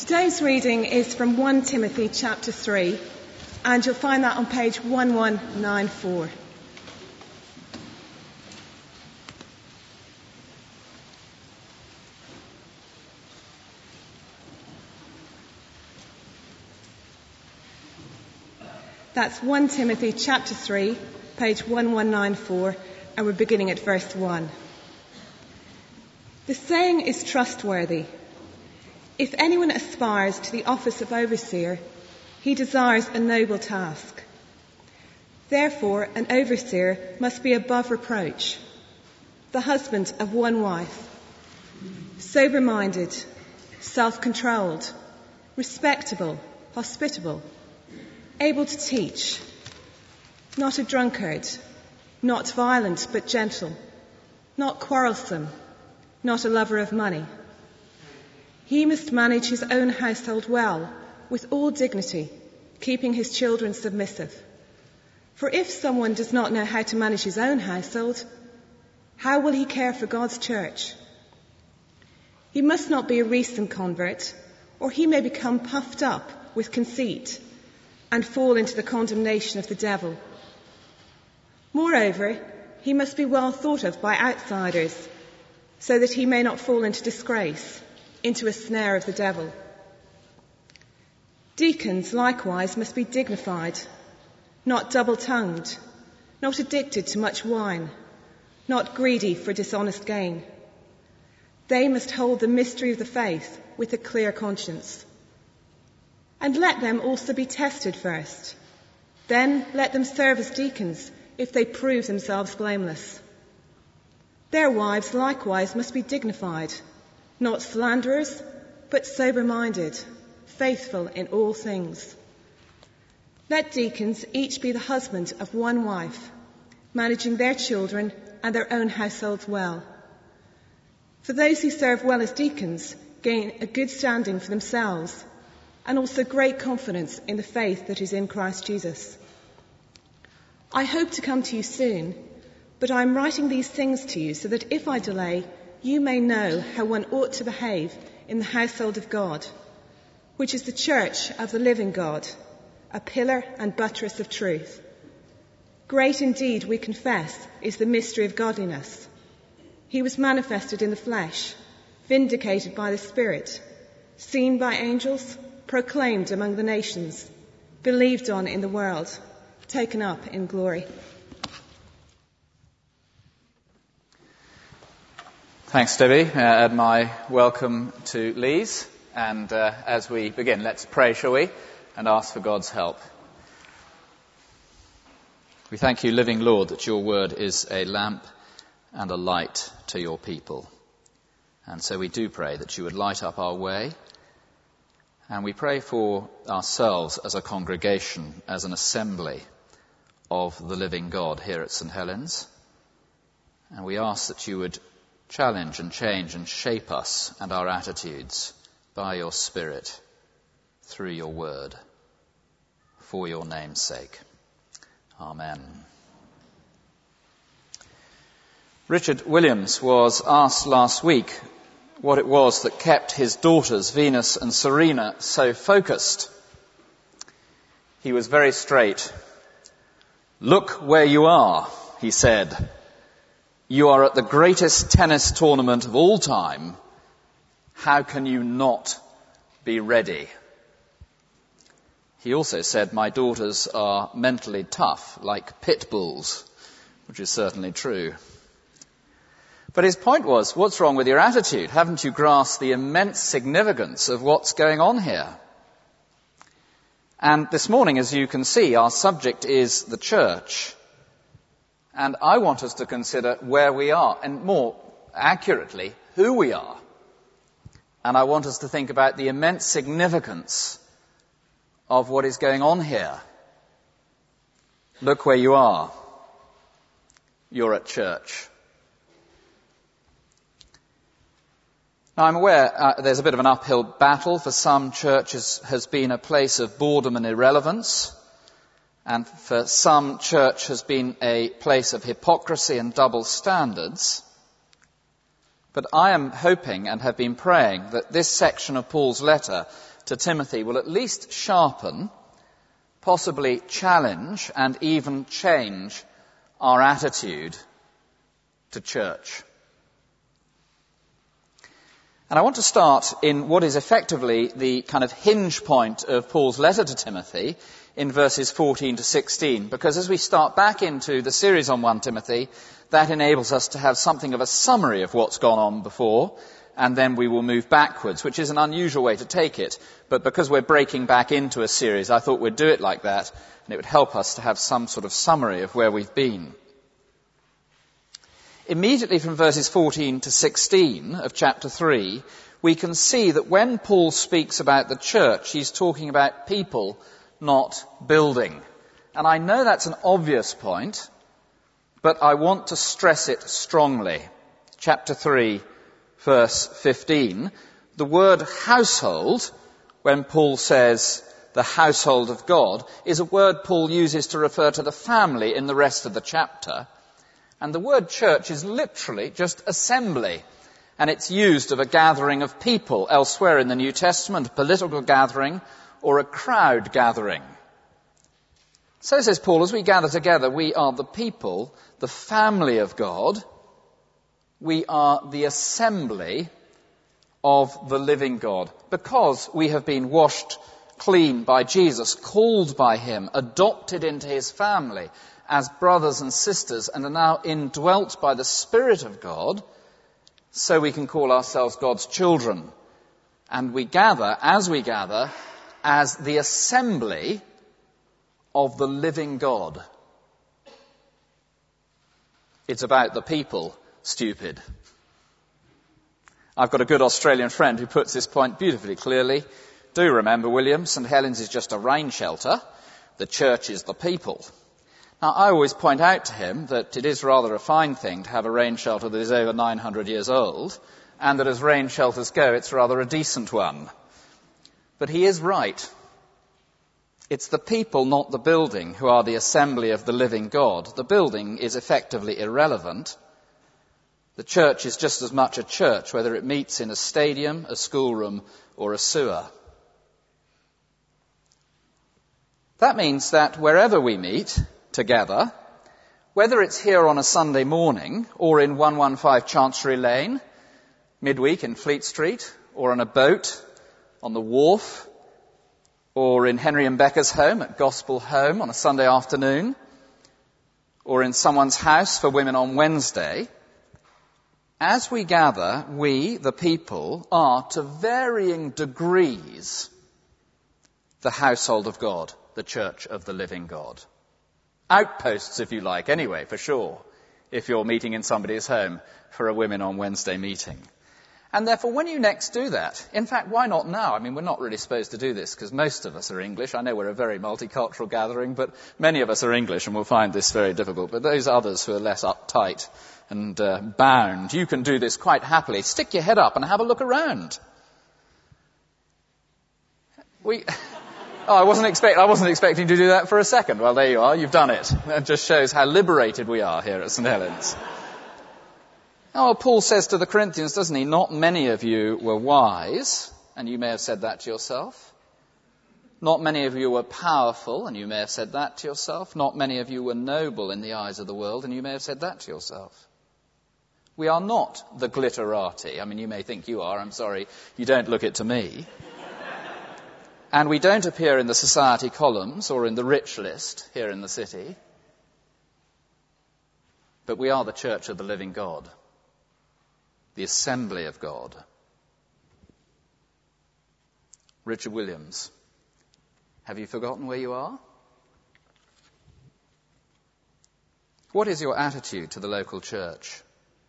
Today's reading is from 1 Timothy chapter 3, and you'll find that on page 1194. That's 1 Timothy chapter 3, page 1194, and we're beginning at verse 1. The saying is trustworthy. If anyone aspires to the office of overseer, he desires a noble task. Therefore, an overseer must be above reproach, the husband of one wife, sober-minded, self-controlled, respectable, hospitable, able to teach, not a drunkard, not violent but gentle, not quarrelsome, not a lover of money. He must manage his own household well, with all dignity, keeping his children submissive. For if someone does not know how to manage his own household, how will he care for God's church? He must not be a recent convert, or he may become puffed up with conceit and fall into the condemnation of the devil. Moreover, he must be well thought of by outsiders, so that he may not fall into disgrace, into a snare of the devil. Deacons, likewise, must be dignified, not double-tongued, not addicted to much wine, not greedy for dishonest gain. They must hold the mystery of the faith with a clear conscience. And let them also be tested first. Then let them serve as deacons if they prove themselves blameless. Their wives likewise must be dignified, not slanderers, but sober-minded, faithful in all things. Let deacons each be the husband of one wife, managing their children and their own households well. For those who serve well as deacons gain a good standing for themselves, and also great confidence in the faith that is in Christ Jesus. I hope to come to you soon, but I am writing these things to you so that if I delay, you may know how one ought to behave in the household of God, which is the church of the living God, a pillar and buttress of truth. Great indeed, we confess, is the mystery of godliness. He was manifested in the flesh, vindicated by the Spirit, seen by angels, proclaimed among the nations, believed on in the world, taken up in glory. Thanks, Debbie. Add my welcome to Lee's. And as we begin, let's pray, shall we, and ask for God's help. We thank you, living Lord, that your word is a lamp and a light to your people. And so we do pray that you would light up our way. And we pray for ourselves as a congregation, as an assembly of the living God here at St. Helens. And we ask that you would challenge and change and shape us and our attitudes by your Spirit through your word, for your name's sake. Amen. Richard Williams was asked last week what it was that kept his daughters, Venus and Serena, so focused. He was very straight. "Look where you are," he said. "You are at the greatest tennis tournament of all time. How can you not be ready?" He also said, "My daughters are mentally tough, like pit bulls," which is certainly true. But his point was, what's wrong with your attitude? Haven't you grasped the immense significance of what's going on here? And this morning, as you can see, our subject is the church. And I want us to consider where we are, and more accurately, who we are. And I want us to think about the immense significance of what is going on here. Look where you are. You're at church. Now, I'm aware there's a bit of an uphill battle. For some, church has been a place of boredom and irrelevance. And for some, church has been a place of hypocrisy and double standards. But I am hoping and have been praying that this section of Paul's letter to Timothy will at least sharpen, possibly challenge, and even change our attitude to church. And I want to start in what is effectively the kind of hinge point of Paul's letter to Timothy in verses 14 to 16, because as we start back into the series on 1 Timothy, that enables us to have something of a summary of what's gone on before, and then we will move backwards, which is an unusual way to take it. But because we're breaking back into a series, I thought we'd do it like that, and it would help us to have some sort of summary of where we've been. Immediately from verses 14 to 16 of chapter 3, we can see that when Paul speaks about the church, he's talking about people, not building. And I know that's an obvious point, but I want to stress it strongly. Chapter 3, verse 15, the word household, when Paul says the household of God, is a word Paul uses to refer to the family in the rest of the chapter. And the word church is literally just assembly. And it's used of a gathering of people elsewhere in the New Testament, a political gathering or a crowd gathering. So says Paul, as we gather together, we are the people, the family of God. We are the assembly of the living God, because we have been washed clean by Jesus, called by him, adopted into his family as brothers and sisters, and are now indwelt by the Spirit of God, so we can call ourselves God's children. And we gather, as the assembly of the living God. It's about the people, stupid. I've got a good Australian friend who puts this point beautifully clearly. Do remember, William, St. Helens is just a rain shelter. The church is the people. Now, I always point out to him that it is rather a fine thing to have a rain shelter that is over 900 years old, and that as rain shelters go, it's rather a decent one. But he is right. It's the people, not the building, who are the assembly of the living God. The building is effectively irrelevant. The church is just as much a church, whether it meets in a stadium, a schoolroom, or a sewer. That means that wherever we meet together, whether it's here on a Sunday morning or in 115 Chancery Lane, midweek in Fleet Street, or on a boat on the wharf, or in Henry and Becca's home at Gospel Home on a Sunday afternoon, or in someone's house for women on Wednesday, as we gather, we, the people, are to varying degrees the household of God, the church of the living God. Outposts, if you like, anyway, for sure, if you're meeting in somebody's home for a Women on Wednesday meeting. And therefore, when you next do that, in fact, why not now? I mean, we're not really supposed to do this because most of us are English. I know we're a very multicultural gathering, but many of us are English and will find this very difficult. But those others who are less uptight and bound, you can do this quite happily. Stick your head up and have a look around. I wasn't expecting to do that for a second. Well, there you are. You've done it. That just shows how liberated we are here at St. Helens. Oh, Paul says to the Corinthians, doesn't he, not many of you were wise, and you may have said that to yourself. Not many of you were powerful, and you may have said that to yourself. Not many of you were noble in the eyes of the world, and you may have said that to yourself. We are not the glitterati. I mean, you may think you are. I'm sorry. You don't look it to me. And we don't appear in the society columns or in the rich list here in the city. But we are the church of the living God, the assembly of God. Richard Williams, have you forgotten where you are? What is your attitude to the local church?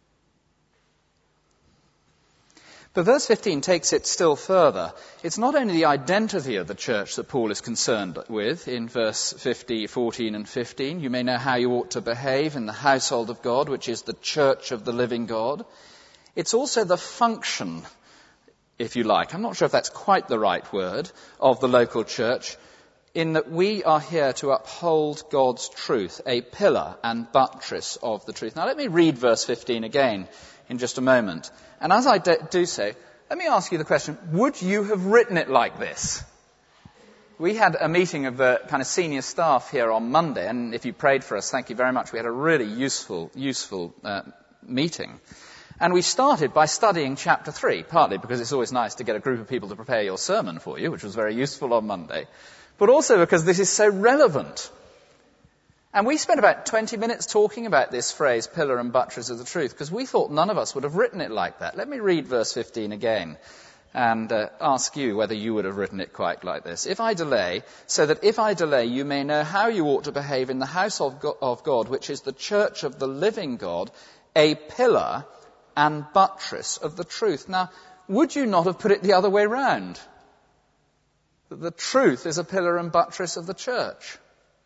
But verse 15 takes it still further. It's not only the identity of the church that Paul is concerned with in verse 14 and 15. You may know how you ought to behave in the household of God, which is the church of the living God. It's also the function, if you like, I'm not sure if that's quite the right word, of the local church, in that we are here to uphold God's truth, a pillar and buttress of the truth. Now let me read verse 15 again in just a moment. And as I do so, let me ask you the question, would you have written it like this? We had a meeting of the kind of senior staff here on Monday, and if you prayed for us, thank you very much. We had a really useful meeting. And we started by studying chapter 3, partly because it's always nice to get a group of people to prepare your sermon for you, which was very useful on Monday, but also because this is so relevant. And we spent about 20 minutes talking about this phrase, pillar and buttress of the truth, because we thought none of us would have written it like that. Let me read verse 15 again and ask you whether you would have written it quite like this. If I delay, so that if I delay, you may know how you ought to behave in the house of God, which is the church of the living God, a pillar and buttress of the truth. Now, would you not have put it the other way round? That the truth is a pillar and buttress of the church.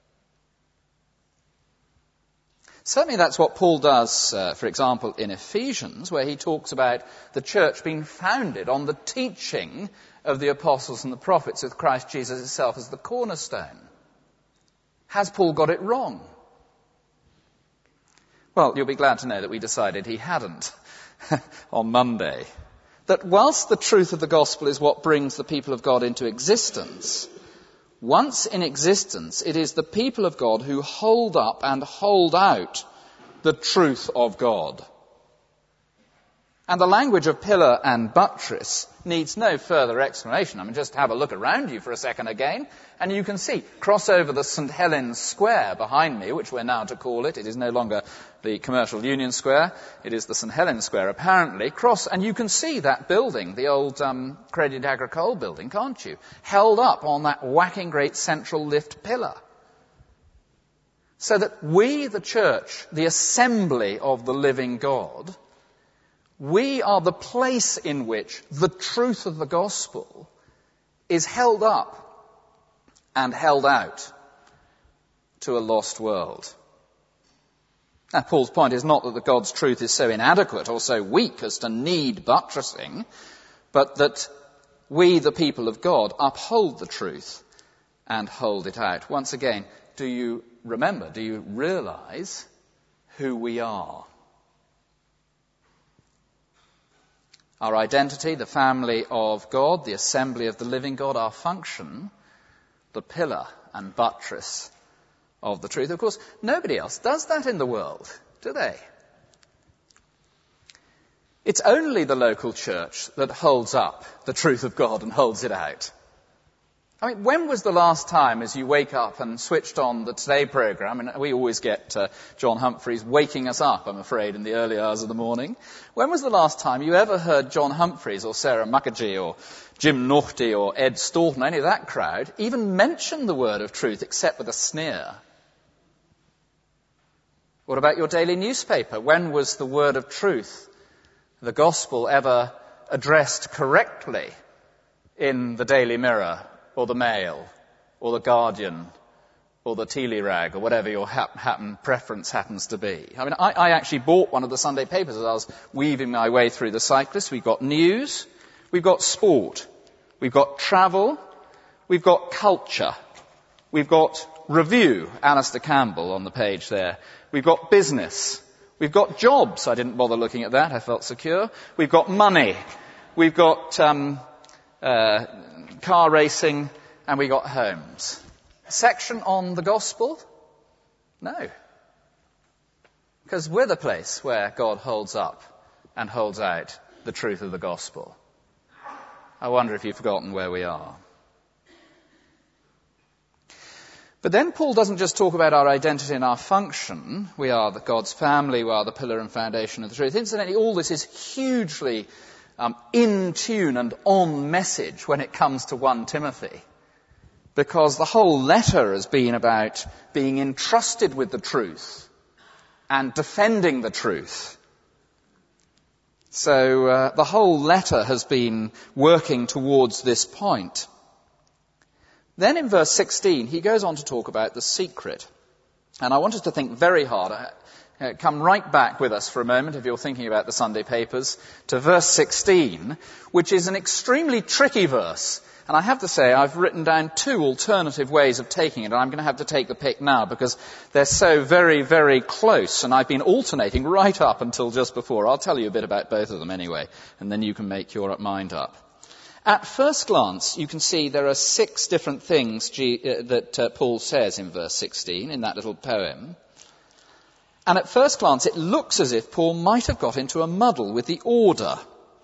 Certainly that's what Paul does, for example, in Ephesians, where he talks about the church being founded on the teaching of the apostles and the prophets, with Christ Jesus himself as the cornerstone. Has Paul got it wrong? Well, you'll be glad to know that we decided he hadn't on Monday. That whilst the truth of the gospel is what brings the people of God into existence, once in existence, it is the people of God who hold up and hold out the truth of God. And the language of pillar and buttress needs no further explanation. I mean, just have a look around you for a second again, and you can see, cross over the St. Helens Square behind me, which we're now to call it. It is no longer the Commercial Union Square. It is the St. Helens Square, apparently. Cross, and you can see that building, the old Crédit Agricole building, can't you? Held up on that whacking great central lift pillar. So that we, the church, the assembly of the living God, we are the place in which the truth of the gospel is held up and held out to a lost world. Now, Paul's point is not that the God's truth is so inadequate or so weak as to need buttressing, but that we, the people of God, uphold the truth and hold it out. Once again, do you remember, do you realize who we are? Our identity, the family of God, the assembly of the living God, our function, the pillar and buttress of the truth. Of course, nobody else does that in the world, do they? It's only the local church that holds up the truth of God and holds it out. I mean, when was the last time, as you wake up and switched on the Today programme, and we always get John Humphreys waking us up, I'm afraid, in the early hours of the morning. When was the last time you ever heard John Humphreys or Sarah Mukherjee or Jim Naughty or Ed Staunton, any of that crowd, even mention the word of truth except with a sneer? What about your daily newspaper? When was the word of truth, the gospel, ever addressed correctly in the Daily Mirror, or the Mail, or the Guardian, or the Telerag, or whatever your preference happens to be? I mean, I actually bought one of the Sunday papers as I was weaving my way through the Cyclist. We've got news, we've got sport, we've got travel, we've got culture, we've got review, Alistair Campbell on the page there, we've got business, we've got jobs, I didn't bother looking at that, I felt secure, we've got money, we've got car racing, and we got homes. A section on the gospel? No. Because we're the place where God holds up and holds out the truth of the gospel. I wonder if you've forgotten where we are. But then Paul doesn't just talk about our identity and our function. We are God's family, we are the pillar and foundation of the truth. Incidentally, all this is hugely in tune and on message when it comes to 1 Timothy. Because the whole letter has been about being entrusted with the truth and defending the truth. So the whole letter has been working towards this point. Then in verse 16, he goes on to talk about the secret. And I want us to think very hard. Come right back with us for a moment, if you're thinking about the Sunday papers, to verse 16, which is an extremely tricky verse, And I have to say, I've written down 2 alternative ways of taking it, and I'm going to have to take the pick now because they're so very, very close, and I've been alternating right up until just before. I'll tell you a bit about both of them anyway, and then you can make your mind up. At first glance, you can see there are 6 different things that Paul says in verse 16, in that little poem. And at first glance, it looks as if Paul might have got into a muddle with the order.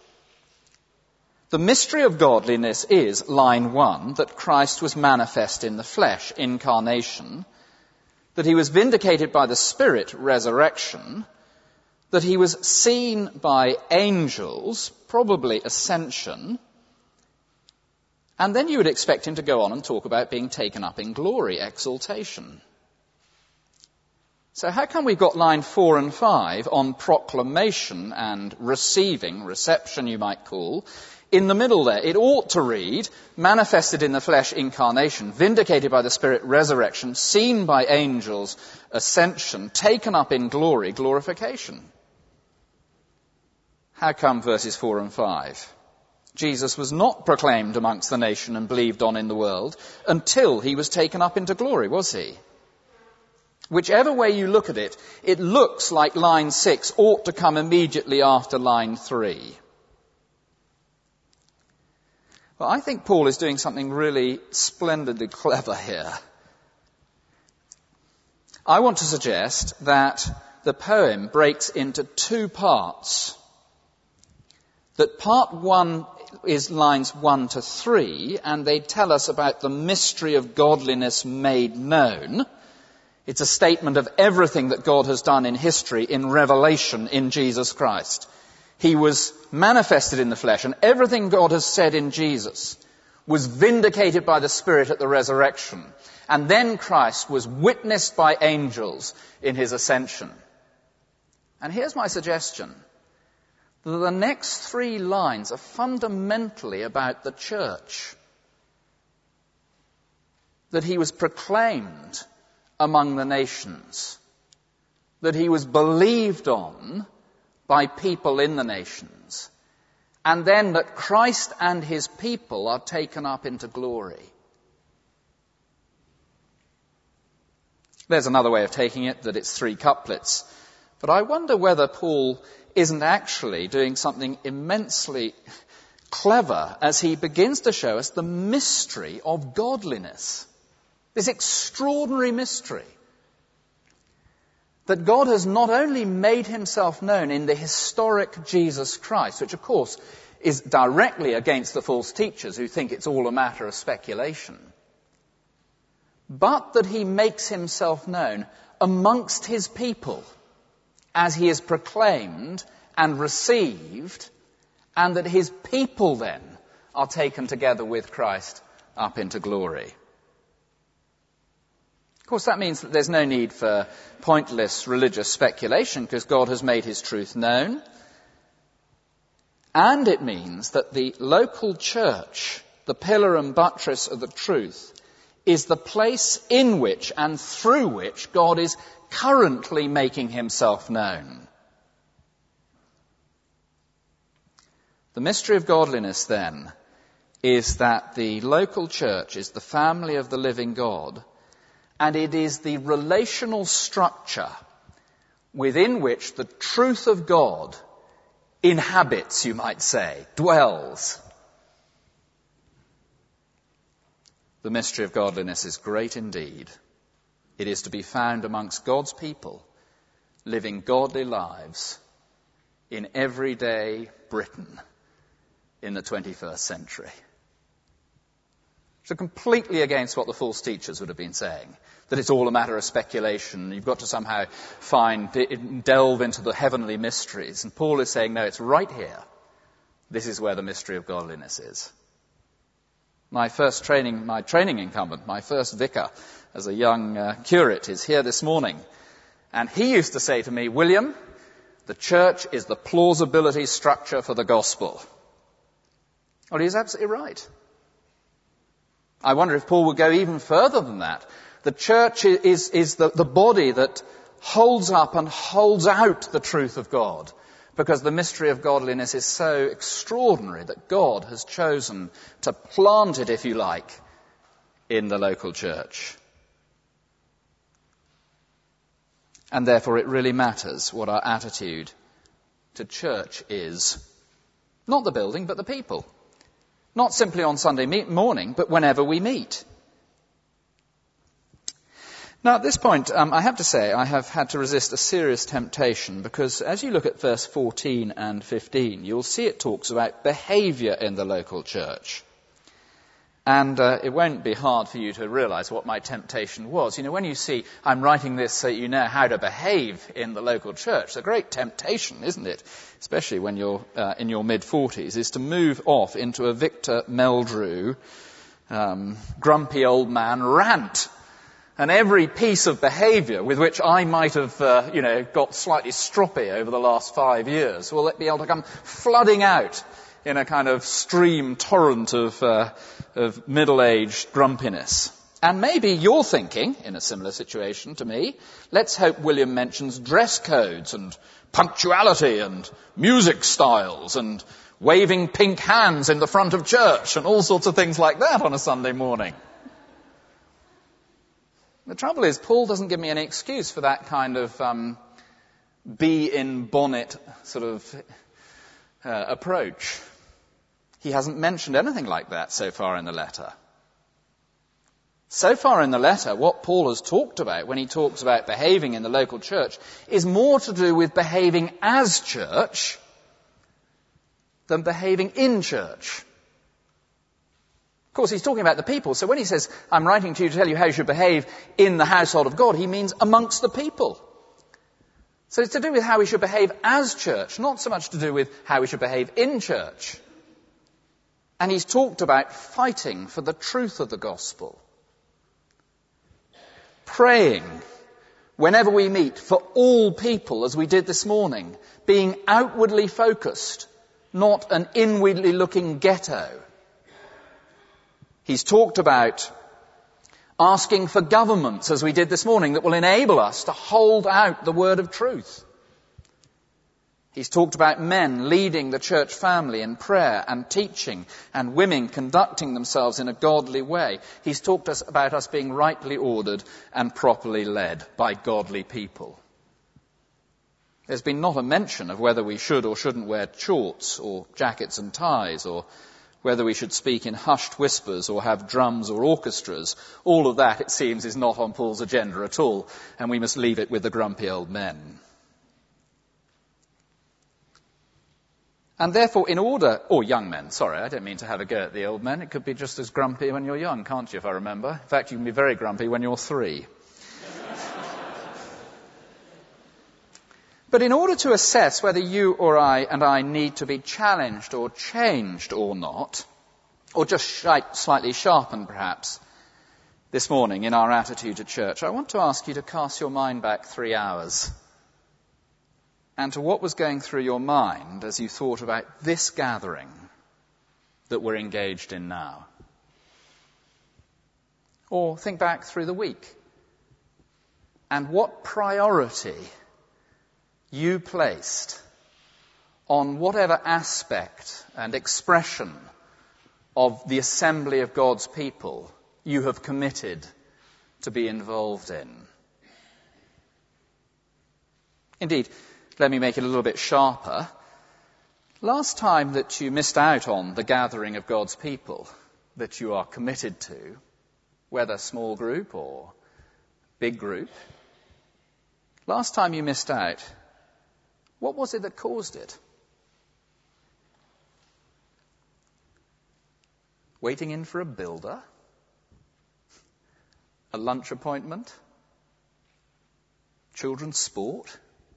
The mystery of godliness is, line 1, that Christ was manifest in the flesh, incarnation, that he was vindicated by the Spirit, resurrection, that he was seen by angels, probably ascension, and then you would expect him to go on and talk about being taken up in glory, exaltation. So how come we've got line 4 and 5 on proclamation and receiving, reception you might call, in the middle there? It ought to read, manifested in the flesh, incarnation, vindicated by the Spirit, resurrection, seen by angels, ascension, taken up in glory, glorification. How come verses 4 and 5? Jesus was not proclaimed amongst the nation and believed on in the world until he was taken up into glory, was he? Whichever way you look at it, it looks like line 6 ought to come immediately after line 3. Well, I think Paul is doing something really splendidly clever here. I want to suggest that the poem breaks into 2 parts. That part 1 is lines 1 to 3, and they tell us about the mystery of godliness made known. It's a statement of everything that God has done in history, in revelation in Jesus Christ. He was manifested in the flesh, and everything God has said in Jesus was vindicated by the Spirit at the resurrection. And then Christ was witnessed by angels in his ascension. And here's my suggestion. The next 3 lines are fundamentally about the church. That he was proclaimed among the nations. That he was believed on by people in the nations, and then that Christ and his people are taken up into glory. There's another way of taking it, that it's 3 couplets, but I wonder whether Paul isn't actually doing something immensely clever as he begins to show us the mystery of godliness, this extraordinary mystery. That God has not only made himself known in the historic Jesus Christ, which of course is directly against the false teachers who think it's all a matter of speculation, but that he makes himself known amongst his people as he is proclaimed and received, and that his people then are taken together with Christ up into glory. Of course, that means that there's no need for pointless religious speculation because God has made his truth known. And it means that the local church, the pillar and buttress of the truth, is the place in which and through which God is currently making himself known. The mystery of godliness, then, is that the local church is the family of the living God, and it is the relational structure within which the truth of God inhabits, you might say, dwells. The mystery of godliness is great indeed. It is to be found amongst God's people, living godly lives in everyday Britain in the 21st century. So completely against what the false teachers would have been saying, that it's all a matter of speculation. You've got to somehow delve into the heavenly mysteries. And Paul is saying, no, it's right here. This is where the mystery of godliness is. My training incumbent, my first vicar as a young curate is here this morning. And he used to say to me, William, the church is the plausibility structure for the gospel. Well, he's absolutely right. I wonder if Paul would go even further than that. The church is the body that holds up and holds out the truth of God, because the mystery of godliness is so extraordinary that God has chosen to plant it, if you like, in the local church. And therefore it really matters what our attitude to church is. Not the building, but the people. Not simply on Sunday morning, but whenever we meet. Now at this point, I have to say I have had to resist a serious temptation, because as you look at verse 14 and 15, you'll see it talks about behaviour in the local church. And it won't be hard for you to realise what my temptation was. You know, when you see I'm writing this so you know how to behave in the local church, it's a great temptation, isn't it? Especially when you're in your mid-40s, is to move off into a Victor Meldrew, grumpy old man rant. And every piece of behaviour with which I might have, got slightly stroppy over the last 5 years will be able to come flooding out in a kind of stream torrent of middle-aged grumpiness. And maybe you're thinking, in a similar situation to me, let's hope William mentions dress codes and punctuality and music styles and waving pink hands in the front of church and all sorts of things like that on a Sunday morning. The trouble is, Paul doesn't give me any excuse for that kind of bee-in-bonnet sort of approach. He hasn't mentioned anything like that so far in the letter. So far in the letter, what Paul has talked about when he talks about behaving in the local church is more to do with behaving as church than behaving in church. Of course, he's talking about the people, so when he says, I'm writing to you to tell you how you should behave in the household of God, he means amongst the people. So it's to do with how we should behave as church, not so much to do with how we should behave in church. And he's talked about fighting for the truth of the gospel. Praying whenever we meet for all people, as we did this morning. Being outwardly focused, not an inwardly looking ghetto. He's talked about asking for governments, as we did this morning, that will enable us to hold out the word of truth. He's talked about men leading the church family in prayer and teaching, and women conducting themselves in a godly way. He's talked about us being rightly ordered and properly led by godly people. There's been not a mention of whether we should or shouldn't wear shorts or jackets and ties, or whether we should speak in hushed whispers or have drums or orchestras. All of that, it seems, is not on Paul's agenda at all, and we must leave it with the grumpy old men. And therefore, young men, sorry, I don't mean to have a go at the old men. It could be just as grumpy when you're young, can't you, if I remember? In fact, you can be very grumpy when you're 3. But in order to assess whether you or I need to be challenged or changed or not, or just slightly sharpened perhaps, this morning in our attitude to church, I want to ask you to cast your mind back 3 hours and to what was going through your mind as you thought about this gathering that we're engaged in now. Or think back through the week and what priority you placed on whatever aspect and expression of the assembly of God's people you have committed to be involved in. Indeed, let me make it a little bit sharper. Last time that you missed out on the gathering of God's people that you are committed to, whether small group or big group, last time you missed out, what was it that caused it? Waiting in for a builder? A lunch appointment? Children's sport?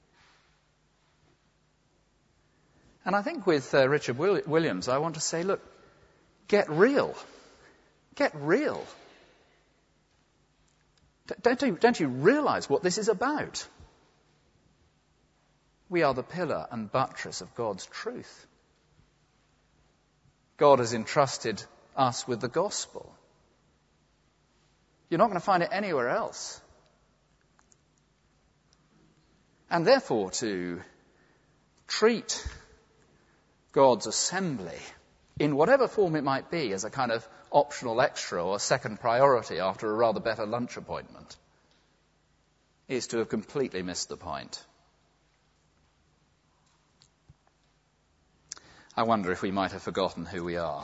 And I think with Richard Williams, I want to say, look, get real. Get real. Don't you realize what this is about? We are the pillar and buttress of God's truth. God has entrusted us with the gospel. You're not going to find it anywhere else. And therefore, to treat God's assembly, in whatever form it might be, as a kind of optional extra or second priority after a rather better lunch appointment, is to have completely missed the point. I wonder if we might have forgotten who we are.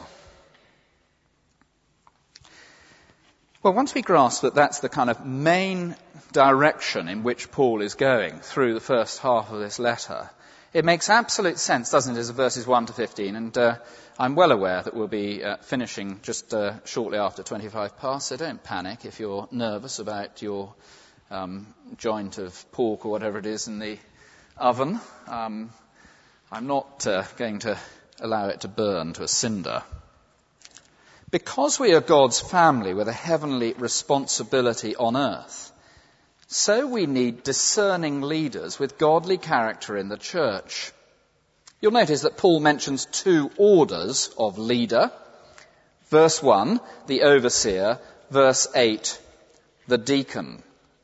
Well, once we grasp that that's the kind of main direction in which Paul is going through the first half of this letter, it makes absolute sense, doesn't it, as verses 1 to 15, and I'm well aware that we'll be finishing just shortly after 25 past, so don't panic if you're nervous about your joint of pork or whatever it is in the oven. I'm not going to allow it to burn to a cinder. Because we are God's family with a heavenly responsibility on earth, so we need discerning leaders with godly character in the church. You'll notice that Paul mentions two orders of leader. Verse 1, the overseer. Verse 8, the deacon.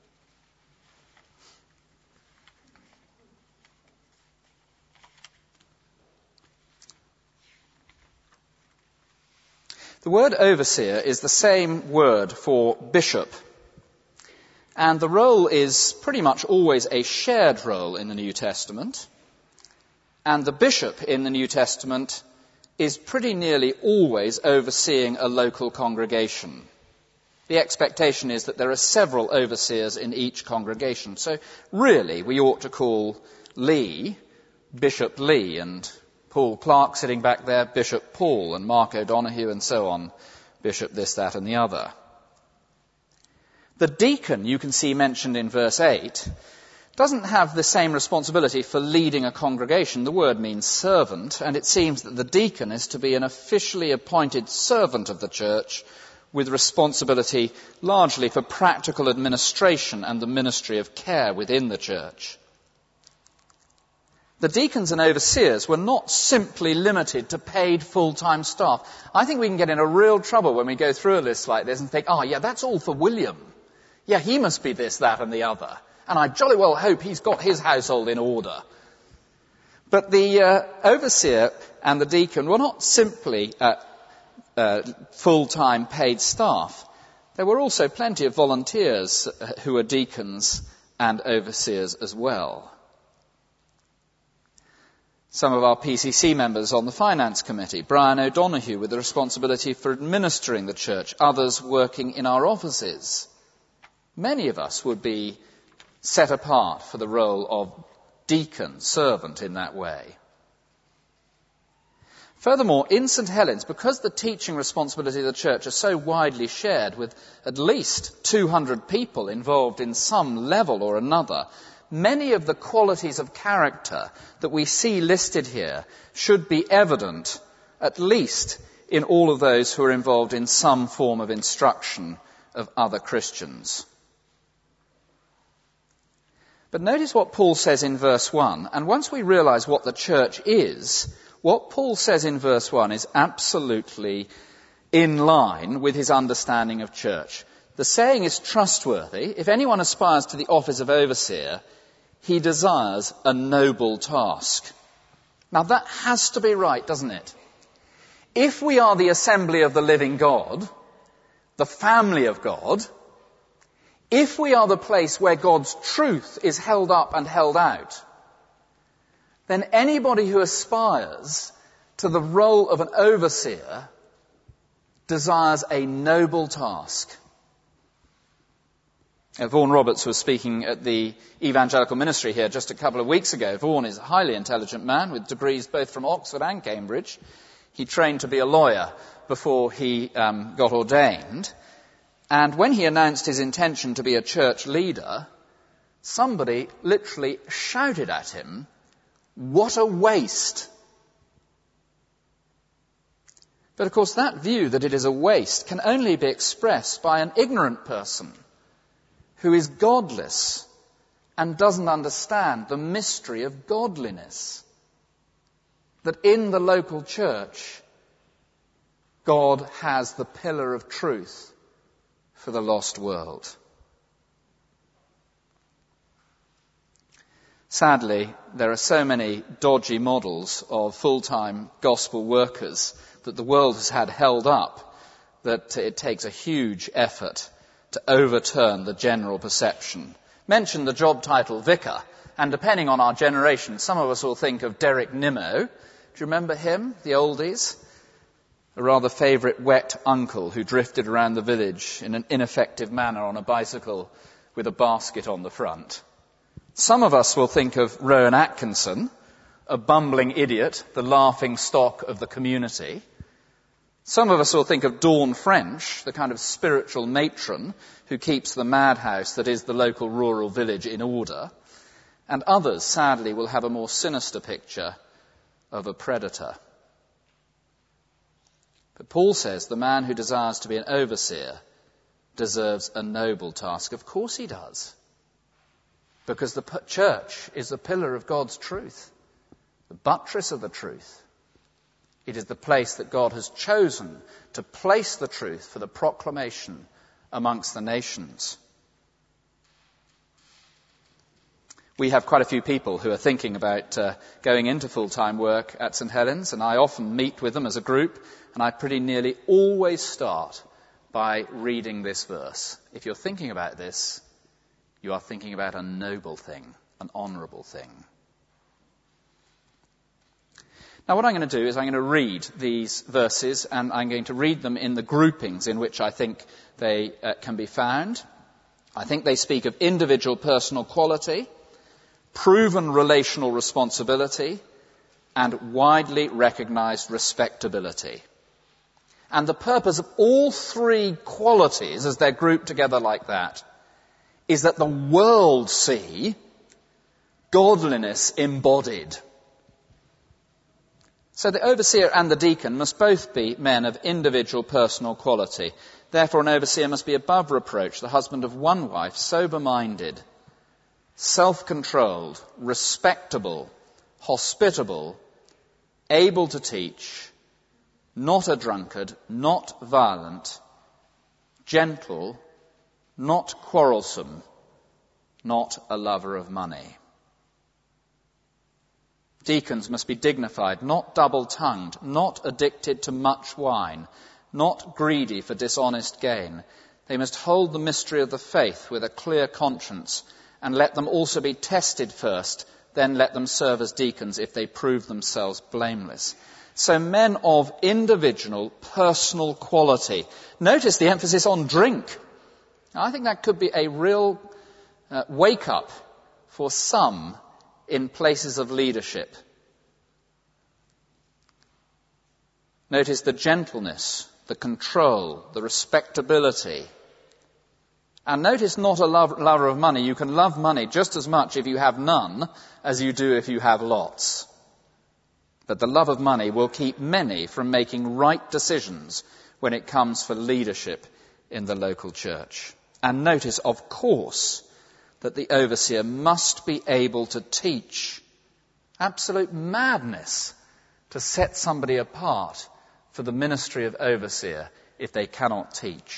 The word overseer is the same word for bishop. And the role is pretty much always a shared role in the New Testament. And the bishop in the New Testament is pretty nearly always overseeing a local congregation. The expectation is that there are several overseers in each congregation. So really, we ought to call Lee, Bishop Lee, and Paul Clark sitting back there, Bishop Paul, and Mark O'Donoghue and so on, Bishop this, that and the other. The deacon, you can see mentioned in verse 8, doesn't have the same responsibility for leading a congregation. The word means servant, and it seems that the deacon is to be an officially appointed servant of the church with responsibility largely for practical administration and the ministry of care within the church. The deacons and overseers were not simply limited to paid full-time staff. I think we can get in a real trouble when we go through a list like this and think, that's all for William. Yeah, he must be this, that and the other. And I jolly well hope he's got his household in order. But the overseer and the deacon were not simply full-time paid staff. There were also plenty of volunteers who were deacons and overseers as well. Some of our PCC members on the Finance Committee, Brian O'Donoghue with the responsibility for administering the church, others working in our offices. Many of us would be set apart for the role of deacon, servant in that way. Furthermore, in St. Helens, because the teaching responsibility of the church are so widely shared with at least 200 people involved in some level or another, many of the qualities of character that we see listed here should be evident, at least in all of those who are involved in some form of instruction of other Christians. But notice what Paul says in verse 1, and once we realize what the church is, what Paul says in verse 1 is absolutely in line with his understanding of church. The saying is trustworthy. If anyone aspires to the office of overseer, he desires a noble task. Now that has to be right, doesn't it? If we are the assembly of the living God, the family of God, if we are the place where God's truth is held up and held out, then anybody who aspires to the role of an overseer desires a noble task. Vaughan Roberts was speaking at the evangelical ministry here just a couple of weeks ago. Vaughan is a highly intelligent man with degrees both from Oxford and Cambridge. He trained to be a lawyer before he got ordained. And when he announced his intention to be a church leader, somebody literally shouted at him, "What a waste!" But of course that view that it is a waste can only be expressed by an ignorant person who is godless and doesn't understand the mystery of godliness. That in the local church, God has the pillar of truth for the lost world. Sadly, there are so many dodgy models of full-time gospel workers that the world has had held up that it takes a huge effort to overturn the general perception. Mention the job title vicar, and depending on our generation, some of us will think of Derek Nimmo. Do you remember him, the oldies? A rather favourite wet uncle who drifted around the village in an ineffective manner on a bicycle with a basket on the front. Some of us will think of Rowan Atkinson, a bumbling idiot, the laughing stock of the community. Some of us will think of Dawn French, the kind of spiritual matron who keeps the madhouse that is the local rural village in order. And others, sadly, will have a more sinister picture of a predator. But Paul says the man who desires to be an overseer deserves a noble task. Of course he does. Because the church is the pillar of God's truth, the buttress of the truth. It is the place that God has chosen to place the truth for the proclamation amongst the nations. We have quite a few people who are thinking about going into full-time work at St. Helens, and I often meet with them as a group, and I pretty nearly always start by reading this verse. If you're thinking about this, you are thinking about a noble thing, an honourable thing. Now what I'm going to do is I'm going to read these verses, and I'm going to read them in the groupings in which I think they can be found. I think they speak of individual personal quality, proven relational responsibility, and widely recognised respectability. And the purpose of all three qualities, as they're grouped together like that, is that the world see godliness embodied. So the overseer and the deacon must both be men of individual personal quality. Therefore, an overseer must be above reproach, the husband of one wife, sober-minded, self-controlled, respectable, hospitable, able to teach, not a drunkard, not violent, gentle, not quarrelsome, not a lover of money. Deacons must be dignified, not double-tongued, not addicted to much wine, not greedy for dishonest gain. They must hold the mystery of the faith with a clear conscience, and let them also be tested first, then let them serve as deacons if they prove themselves blameless. So men of individual, personal quality. Notice the emphasis on drink. Now, I think that could be a real wake-up for some in places of leadership. Notice the gentleness, the control, the respectability. And notice not a lover of money. You can love money just as much if you have none as you do if you have lots. But the love of money will keep many from making right decisions when it comes for leadership in the local church. And notice, of course, that the overseer must be able to teach. Absolute madness to set somebody apart for the ministry of overseer if they cannot teach.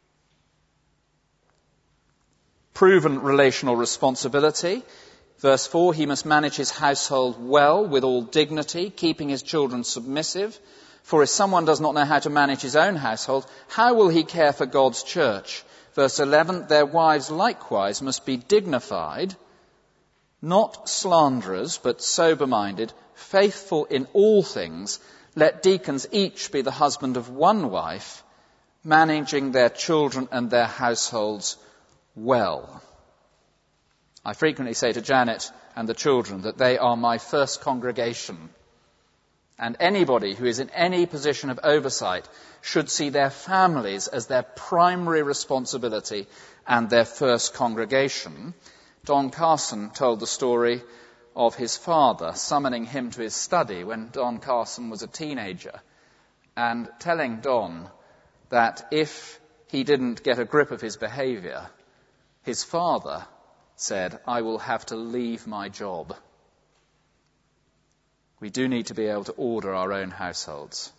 Proven relational responsibility. Verse 4, he must manage his household well with all dignity, keeping his children submissive. For if someone does not know how to manage his own household, how will he care for God's church? Verse 11, their wives likewise must be dignified, not slanderers, but sober-minded, faithful in all things. Let deacons each be the husband of one wife, managing their children and their households well. I frequently say to Janet and the children that they are my first congregation. And anybody who is in any position of oversight should see their families as their primary responsibility and their first congregation. Don Carson told the story of his father summoning him to his study when Don Carson was a teenager and telling Don that if he didn't get a grip of his behaviour, his father said, "I will have to leave my job." We do need to be able to order our own households.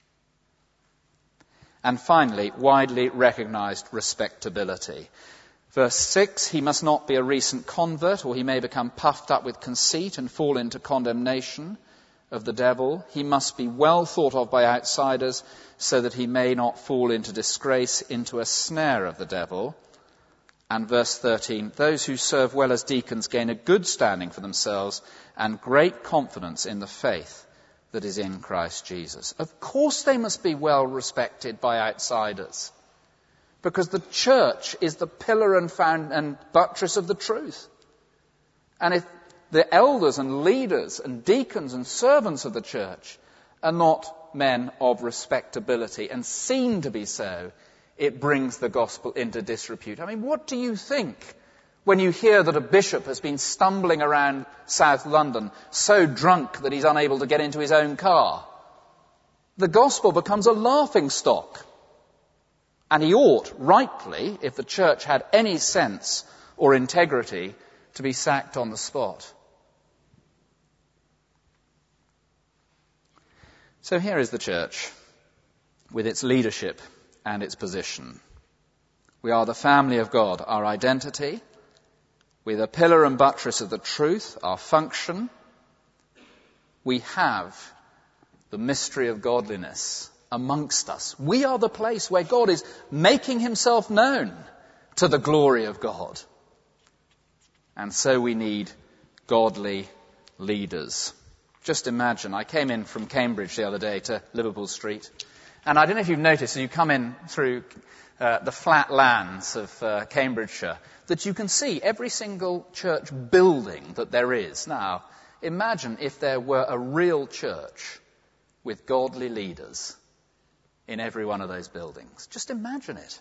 And finally, widely recognised respectability. Verse 6, he must not be a recent convert, or he may become puffed up with conceit and fall into condemnation of the devil. He must be well thought of by outsiders so that he may not fall into disgrace, into a snare of the devil. And verse 13, those who serve well as deacons gain a good standing for themselves and great confidence in the faith that is in Christ Jesus. Of course they must be well respected by outsiders, because the church is the pillar and buttress of the truth. And if the elders and leaders and deacons and servants of the church are not men of respectability and seen to be so, it brings the gospel into disrepute. I mean, what do you think when you hear that a bishop has been stumbling around South London so drunk that he's unable to get into his own car? The gospel becomes a laughingstock. And he ought, rightly, if the church had any sense or integrity, to be sacked on the spot. So here is the church, with its leadership and its position. We are the family of God, our identity. We're the pillar and buttress of the truth, our function. We have the mystery of godliness amongst us. We are the place where God is making himself known to the glory of God. And so we need godly leaders. Just imagine, I came in from Cambridge the other day to Liverpool Street, and I don't know if you've noticed, as you come in through the flat lands of Cambridgeshire, that you can see every single church building that there is. Now, imagine if there were a real church with godly leaders in every one of those buildings. Just imagine it.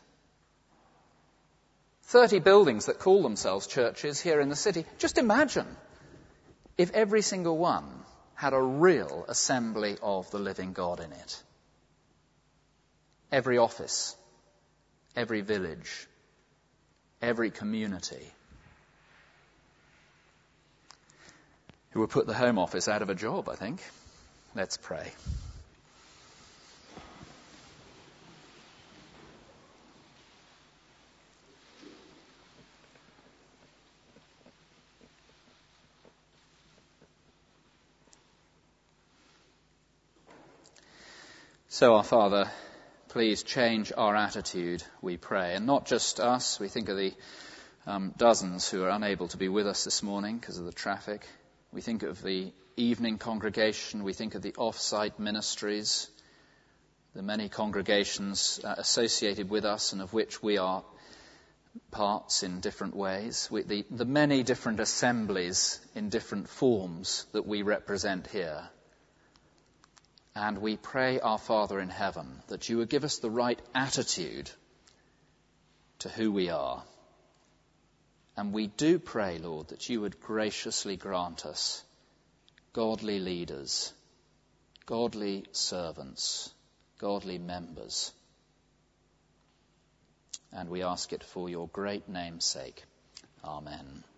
30 buildings that call themselves churches here in the city. Just imagine if every single one had a real assembly of the living God in it. Every office, every village, every community. It would put the Home Office out of a job, I think. Let's pray. So, our Father, please change our attitude, we pray. And not just us. We think of the dozens who are unable to be with us this morning because of the traffic. We think of the evening congregation. We think of the off-site ministries, the many congregations associated with us and of which we are parts in different ways. The many different assemblies in different forms that we represent here. And we pray, our Father in heaven, that you would give us the right attitude to who we are. And we do pray, Lord, that you would graciously grant us godly leaders, godly servants, godly members. And we ask it for your great name's sake. Amen.